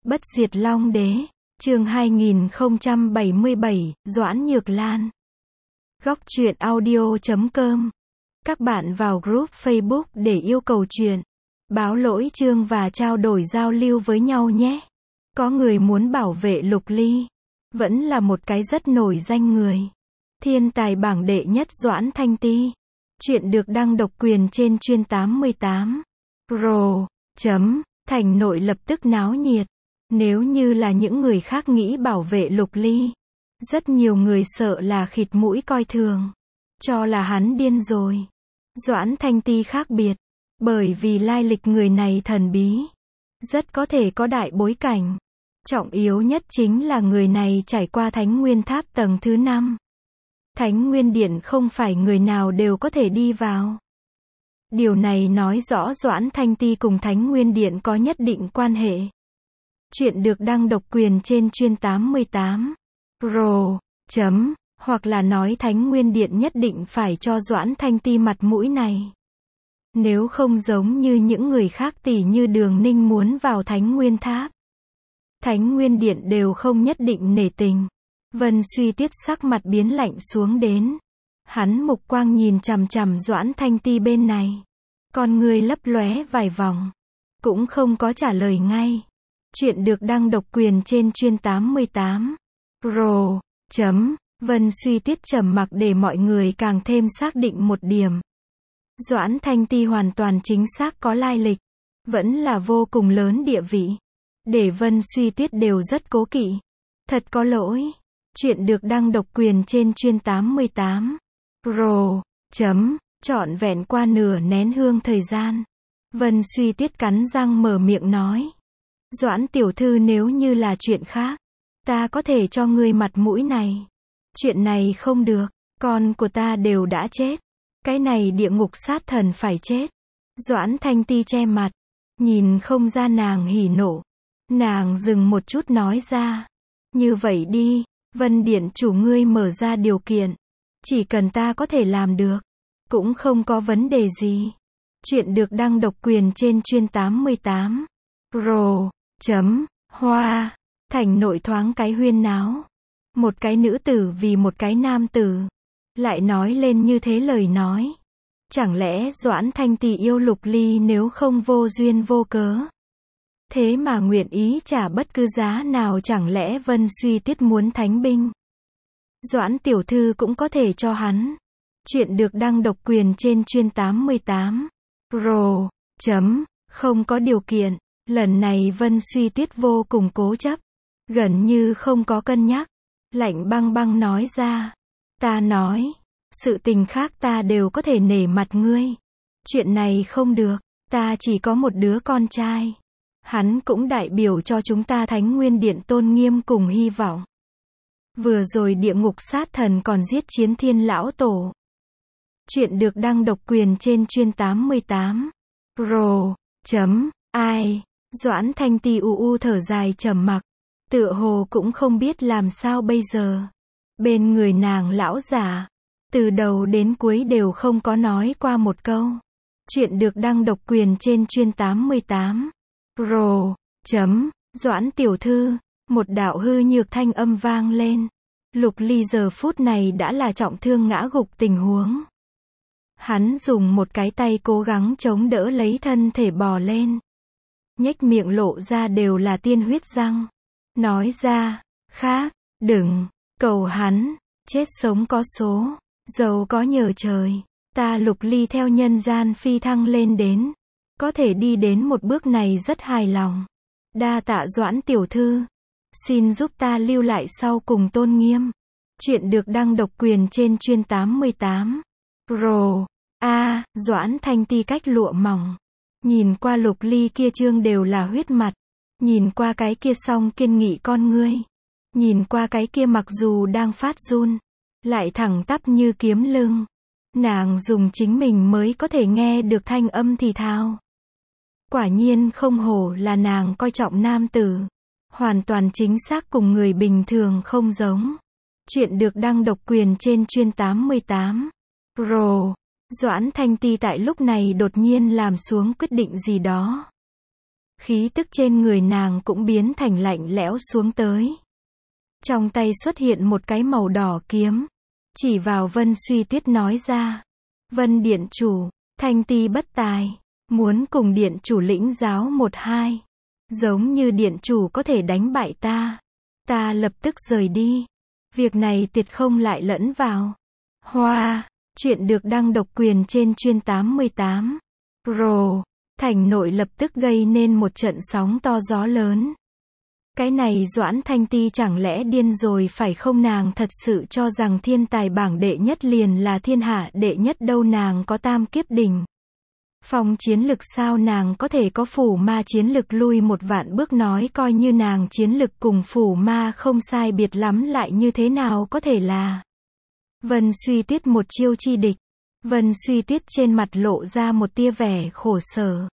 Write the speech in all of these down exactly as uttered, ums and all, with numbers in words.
Bất diệt Long Đế, chương hai nghìn không trăm bảy mươi bảy, Doãn Nhược Lan. Góc truyện audio chấm com. Các bạn vào group Facebook để yêu cầu truyện, báo lỗi chương và trao đổi giao lưu với nhau nhé. Có người muốn bảo vệ Lục Ly. Vẫn là một cái rất nổi danh người. Thiên tài bảng đệ nhất Doãn Thanh Ti. Chuyện được đăng độc quyền trên chuyên tám mươi tám. Pro. Chấm. Thành nội lập tức náo nhiệt. Nếu như là những người khác nghĩ bảo vệ Lục Ly, rất nhiều người sợ là khịt mũi coi thường, cho là hắn điên rồi. Doãn Thanh Ti khác biệt, bởi vì lai lịch người này thần bí, rất có thể có đại bối cảnh. Trọng yếu nhất chính là người này trải qua Thánh Nguyên Tháp tầng thứ năm. Thánh Nguyên Điện không phải người nào đều có thể đi vào. Điều này nói rõ Doãn Thanh Ti cùng Thánh Nguyên Điện có nhất định quan hệ. Chuyện được đăng độc quyền trên chuyên tám mươi tám. Pro. Chấm. Hoặc là nói Thánh Nguyên Điện nhất định phải cho Doãn Thanh Ti mặt mũi này. Nếu không giống như những người khác tỉ như Đường Ninh muốn vào Thánh Nguyên Tháp, Thánh Nguyên Điện đều không nhất định nể tình. Vân Suy Tiết sắc mặt biến lạnh xuống đến. Hắn mục quang nhìn chằm chằm Doãn Thanh Ti bên này. Con người lấp lóe vài vòng. Cũng không có trả lời ngay. Chuyện được đăng độc quyền trên chuyên tám mươi tám. Pro. Chấm. Vân Suy Tiết trầm mặc để mọi người càng thêm xác định một điểm. Doãn Thanh Ti hoàn toàn chính xác có lai lịch. Vẫn là vô cùng lớn địa vị. Để Vân Suy Tiết đều rất cố kỵ. Thật có lỗi. Chuyện được đăng độc quyền trên chuyên tám mươi tám. Pro. Chấm. Trọn vẹn qua nửa nén hương thời gian. Vân Suy Tiết cắn răng mở miệng nói. Doãn tiểu thư, nếu như là chuyện khác, ta có thể cho ngươi mặt mũi này. Chuyện này không được, con của ta đều đã chết. Cái này địa ngục sát thần phải chết. Doãn Thanh Ti che mặt, nhìn không ra nàng hỉ nộ. Nàng dừng một chút nói ra. Như vậy đi, Vân Điện chủ ngươi mở ra điều kiện. Chỉ cần ta có thể làm được, cũng không có vấn đề gì. Chuyện được đăng độc quyền trên chuyên tám mươi tám. Pro. Chấm. Hoa. Thành nội thoáng cái huyên náo. Một cái nữ tử vì một cái nam tử. Lại nói lên như thế lời nói. Chẳng lẽ Doãn Thanh Ti yêu Lục Ly nếu không vô duyên vô cớ? Thế mà nguyện ý trả bất cứ giá nào, chẳng lẽ Vân Suy Tiết muốn thánh binh? Doãn tiểu thư cũng có thể cho hắn. Chuyện được đăng độc quyền trên chuyên tám mươi tám. Pro. Chấm. Không có điều kiện. Lần này Vân Suy Tiết vô cùng cố chấp. Gần như không có cân nhắc. Lạnh băng băng nói ra. Ta nói. Sự tình khác ta đều có thể nể mặt ngươi. Chuyện này không được. Ta chỉ có một đứa con trai. Hắn cũng đại biểu cho chúng ta Thánh Nguyên Điện tôn nghiêm cùng hy vọng. Vừa rồi địa ngục sát thần còn giết Chiến Thiên lão tổ. Chuyện được đăng độc quyền trên chuyên tám mươi tám. Pro. Chấm. Ai. Doãn Thanh Ti u u thở dài trầm mặc. Tựa hồ cũng không biết làm sao bây giờ. Bên người nàng lão giả, từ đầu đến cuối đều không có nói qua một câu. Chuyện được đăng độc quyền trên chuyên tám mươi tám. Pro. Chấm. Doãn tiểu thư. Một đạo hư nhược thanh âm vang lên. Lục Ly giờ phút này đã là trọng thương ngã gục tình huống. Hắn dùng một cái tay cố gắng chống đỡ lấy thân thể bò lên. Nhếch miệng lộ ra đều là tiên huyết răng. Nói ra, khác, đừng, cầu hắn, chết sống có số, giàu có nhờ trời. Ta Lục Ly theo nhân gian phi thăng lên đến. Có thể đi đến một bước này rất hài lòng. Đa tạ Doãn tiểu thư. Xin giúp ta lưu lại sau cùng tôn nghiêm. Chuyện được đăng độc quyền trên chuyên tám mươi tám. Pro. A. Doãn Thanh Ti cách lụa mỏng. Nhìn qua Lục Ly kia trương đều là huyết mặt. Nhìn qua cái kia song kiên nghị con ngươi. Nhìn qua cái kia mặc dù đang phát run, lại thẳng tắp như kiếm lưng. Nàng dùng chính mình mới có thể nghe được thanh âm thì thào. Quả nhiên không hổ là nàng coi trọng nam tử. Hoàn toàn chính xác cùng người bình thường không giống. Chuyện được đăng độc quyền trên chuyên tám mươi tám. Pro. Doãn Thanh Ti tại lúc này đột nhiên làm xuống quyết định gì đó. Khí tức trên người nàng cũng biến thành lạnh lẽo xuống tới. Trong tay xuất hiện một cái màu đỏ kiếm. Chỉ vào Vân Suy Tuyết nói ra. Vân điện chủ, Thanh Ti bất tài. Muốn cùng điện chủ lĩnh giáo một hai. Giống như điện chủ có thể đánh bại ta. Ta lập tức rời đi. Việc này tuyệt không lại lẫn vào. Hoa, chuyện được đăng độc quyền trên chuyên tám mươi tám. Rồ, thành nội lập tức gây nên một trận sóng to gió lớn. Cái này Doãn Thanh Ti chẳng lẽ điên rồi phải không, nàng thật sự cho rằng thiên tài bảng đệ nhất liền là thiên hạ đệ nhất đâu, nàng có tam kiếp đỉnh. Phong chiến lực sao, nàng có thể có phủ ma chiến lực lui một vạn bước, nói coi như nàng chiến lực cùng phủ ma không sai biệt lắm lại như thế nào có thể là Vân Suy Tuyết một chiêu chi địch. Vân Suy Tuyết trên mặt lộ ra một tia vẻ khổ sở.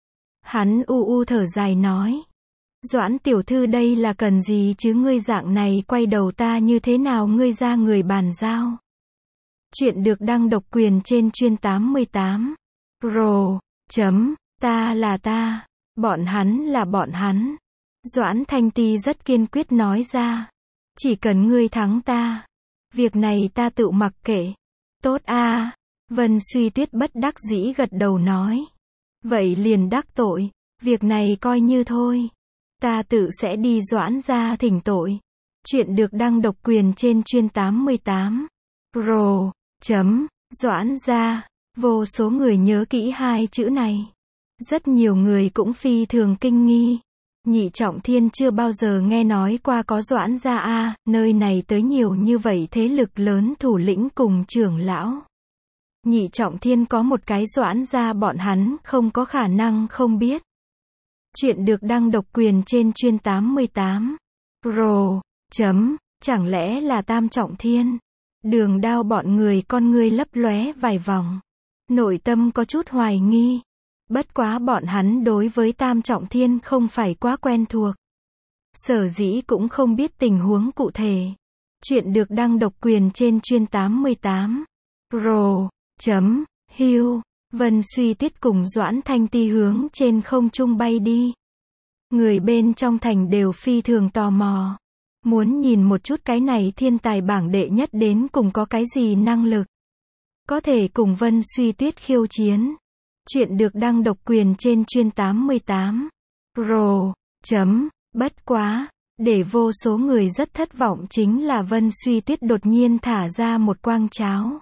Hắn u u thở dài nói. Doãn tiểu thư đây là cần gì chứ, ngươi dạng này quay đầu ta như thế nào, ngươi ra người bàn giao. Chuyện được đăng độc quyền trên chuyên tám mươi tám. Rồ, chấm, ta là ta, bọn hắn là bọn hắn. Doãn Thanh Ti rất kiên quyết nói ra. Chỉ cần ngươi thắng ta, việc này ta tự mặc kệ. Tốt a. À. Vân Suy Tuyết bất đắc dĩ gật đầu nói. Vậy liền đắc tội, việc này coi như thôi. Ta tự sẽ đi Doãn gia thỉnh tội. Chuyện được đăng độc quyền trên chuyên tám mươi tám. Rồ, chấm, Doãn gia. Vô số người nhớ kỹ hai chữ này. Rất nhiều người cũng phi thường kinh nghi. Nhị Trọng Thiên chưa bao giờ nghe nói qua có Doãn gia a, nơi này tới nhiều như vậy thế lực lớn thủ lĩnh cùng trưởng lão. Nhị Trọng Thiên có một cái Doãn gia bọn hắn không có khả năng không biết. Chuyện được đăng độc quyền trên chuyên tám mươi tám. Rồ, chấm, chẳng lẽ là Tam Trọng Thiên? Đường Đao bọn người con ngươi lấp lóe vài vòng. Nội tâm có chút hoài nghi. Bất quá bọn hắn đối với Tam Trọng Thiên không phải quá quen thuộc. Sở dĩ cũng không biết tình huống cụ thể. Chuyện được đăng độc quyền trên chuyên tám mươi tám. Rồ, chấm, hưu. Vân Suy Tuyết cùng Doãn Thanh Ti hướng trên không trung bay đi. Người bên trong thành đều phi thường tò mò. Muốn nhìn một chút cái này thiên tài bảng đệ nhất đến cùng có cái gì năng lực. Có thể cùng Vân Suy Tuyết khiêu chiến. Chuyện được đăng độc quyền trên chuyên tám mươi tám. Rồ, chấm, bất quá. Để vô số người rất thất vọng chính là Vân Suy Tuyết đột nhiên thả ra một quang cháo.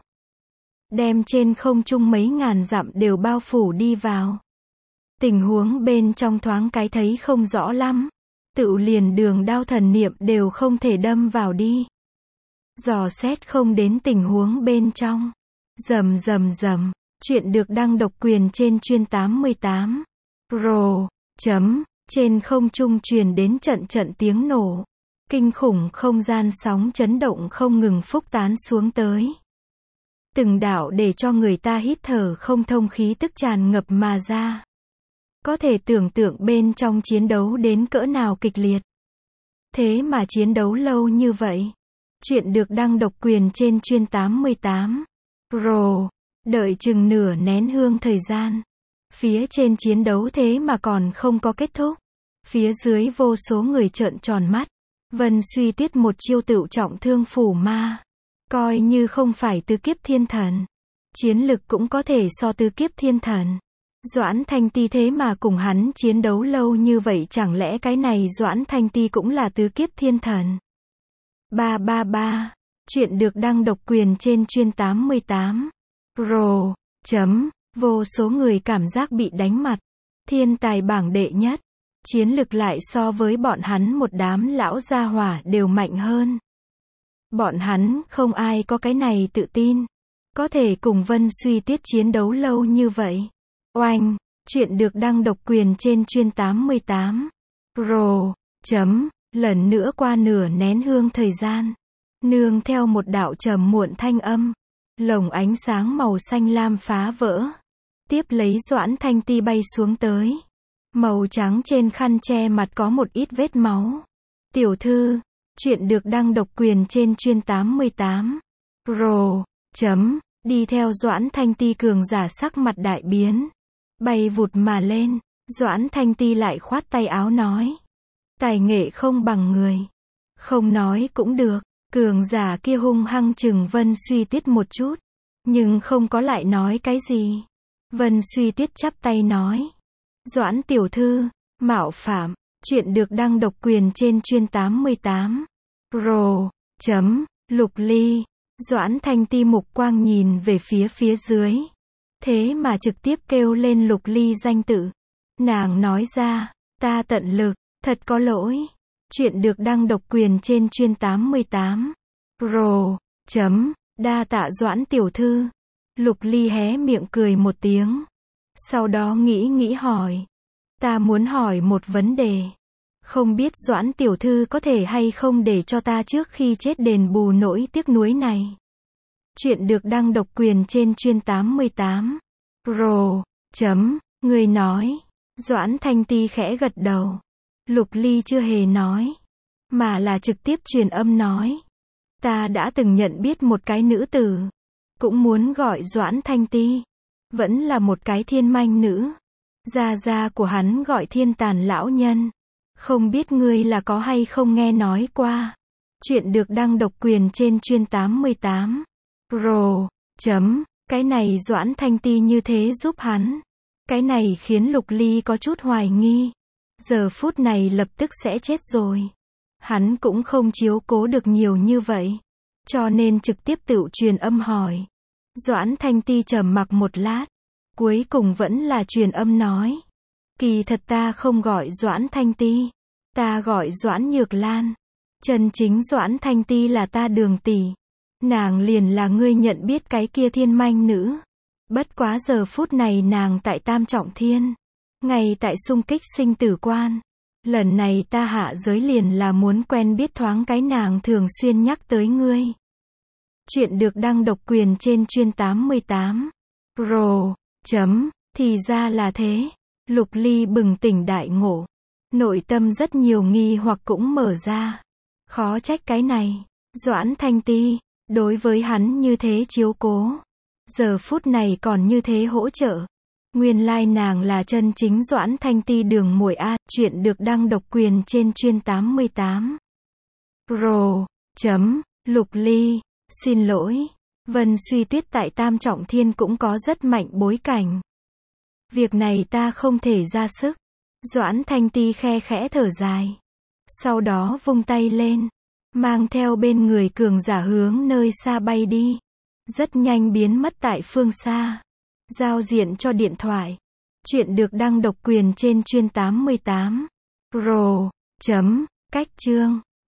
Đem trên không trung mấy ngàn dặm đều bao phủ đi vào. Tình huống bên trong thoáng cái thấy không rõ lắm. Tự liền Đường Đao thần niệm đều không thể đâm vào đi. Dò xét không đến tình huống bên trong. Rầm rầm rầm. Chuyện được đăng độc quyền trên chuyên tám mươi tám. Rồ, chấm, trên không trung truyền đến trận trận tiếng nổ. Kinh khủng không gian sóng chấn động không ngừng phúc tán xuống tới. Từng đạo để cho người ta hít thở không thông khí tức tràn ngập mà ra. Có thể tưởng tượng bên trong chiến đấu đến cỡ nào kịch liệt. Thế mà chiến đấu lâu như vậy. Chuyện được đăng độc quyền trên chuyên tám mươi tám. Rồ, đợi chừng nửa nén hương thời gian. Phía trên chiến đấu thế mà còn không có kết thúc. Phía dưới vô số người trợn tròn mắt. Vân Suy Tuyết một chiêu tựu trọng thương phủ ma. Coi như không phải tứ kiếp thiên thần. Chiến lực cũng có thể so tứ kiếp thiên thần. Doãn Thanh Ti thế mà cùng hắn chiến đấu lâu như vậy, chẳng lẽ cái này Doãn Thanh Ti cũng là tứ kiếp thiên thần? ba ba ba. Chuyện được đăng độc quyền trên chuyên tám mươi tám. Rồ, chấm, vô số người cảm giác bị đánh mặt. Thiên tài bảng đệ nhất. Chiến lực lại so với bọn hắn một đám lão gia hỏa đều mạnh hơn. Bọn hắn không ai có cái này tự tin. Có thể cùng Vân Suy Tuyết chiến đấu lâu như vậy. Oanh, chuyện được đăng độc quyền trên chuyên tám mươi tám. Rồ, chấm, lần nữa qua nửa nén hương thời gian. Nương theo một đạo trầm muộn thanh âm. Lồng ánh sáng màu xanh lam phá vỡ. Tiếp lấy Doãn Thanh Ti bay xuống tới. Màu trắng trên khăn che mặt có một ít vết máu. Tiểu thư, chuyện được đăng độc quyền trên chuyên tám mươi tám. Rồ, chấm, đi theo Doãn Thanh Ti cường giả sắc mặt đại biến. Bay vụt mà lên, Doãn Thanh Ti lại khoát tay áo nói. Tài nghệ không bằng người. Không nói cũng được. Cường giả kia hung hăng chừng Vân Suy Tuyết một chút. Nhưng không có lại nói cái gì. Vân Suy Tuyết chắp tay nói. Doãn tiểu thư, mạo phạm, chuyện được đăng độc quyền trên chuyên tám mươi tám. Pro, chấm, Lục Ly. Doãn Thanh Ti mục quang nhìn về phía phía dưới. Thế mà trực tiếp kêu lên Lục Ly danh tự. Nàng nói ra, ta tận lực, thật có lỗi. Chuyện được đăng độc quyền trên chuyên tám mươi tám. Pro, chấm, đa tạ Doãn tiểu thư. Lục Ly hé miệng cười một tiếng. Sau đó nghĩ nghĩ hỏi. Ta muốn hỏi một vấn đề. Không biết Doãn tiểu thư có thể hay không để cho ta trước khi chết đền bù nỗi tiếc nuối này. Chuyện được đăng độc quyền trên chuyên tám mươi tám. Pro, chấm, người nói. Doãn Thanh Ti khẽ gật đầu. Lục Ly chưa hề nói. Mà là trực tiếp truyền âm nói. Ta đã từng nhận biết một cái nữ tử. Cũng muốn gọi Doãn Thanh Ti. Vẫn là một cái thiên manh nữ. Gia gia của hắn gọi Thiên Tàn lão nhân. Không biết ngươi là có hay không nghe nói qua. Chuyện được đăng độc quyền trên chuyên tám mươi tám. Pro, chấm, cái này Doãn Thanh Ti như thế giúp hắn. Cái này khiến Lục Ly có chút hoài nghi. Giờ phút này lập tức sẽ chết rồi. Hắn cũng không chiếu cố được nhiều như vậy. Cho nên trực tiếp tự truyền âm hỏi. Doãn Thanh Ti trầm mặc một lát. Cuối cùng vẫn là truyền âm nói. Kỳ thật ta không gọi Doãn Thanh Ti. Ta gọi Doãn Nhược Lan. Chân chính Doãn Thanh Ti là ta Đường tỷ. Nàng liền là ngươi nhận biết cái kia thiên manh nữ. Bất quá giờ phút này nàng tại Tam Trọng Thiên. Ngay tại xung kích sinh tử quan. Lần này ta hạ giới liền là muốn quen biết thoáng cái nàng thường xuyên nhắc tới ngươi. Chuyện được đăng độc quyền trên chuyên tám mươi tám. Pro, chấm, thì ra là thế. Lục Ly bừng tỉnh đại ngộ. Nội tâm rất nhiều nghi hoặc cũng mở ra. Khó trách cái này. Doãn Thanh Ti, đối với hắn như thế chiếu cố. Giờ phút này còn như thế hỗ trợ. Nguyên lai nàng là chân chính Doãn Thanh Ti đường muội a. Chuyện được đăng độc quyền trên chuyên tám mươi tám. Pro, chấm, Lục Ly, xin lỗi. Vân Suy Tuyết tại Tam Trọng Thiên cũng có rất mạnh bối cảnh. Việc này ta không thể ra sức. Doãn Thanh Ti khe khẽ thở dài. Sau đó vung tay lên. Mang theo bên người cường giả hướng nơi xa bay đi. Rất nhanh biến mất tại phương xa. Giao diện cho điện thoại. Chuyện được đăng độc quyền trên chuyên tám mươi tám. Pro, chấm, cách chương.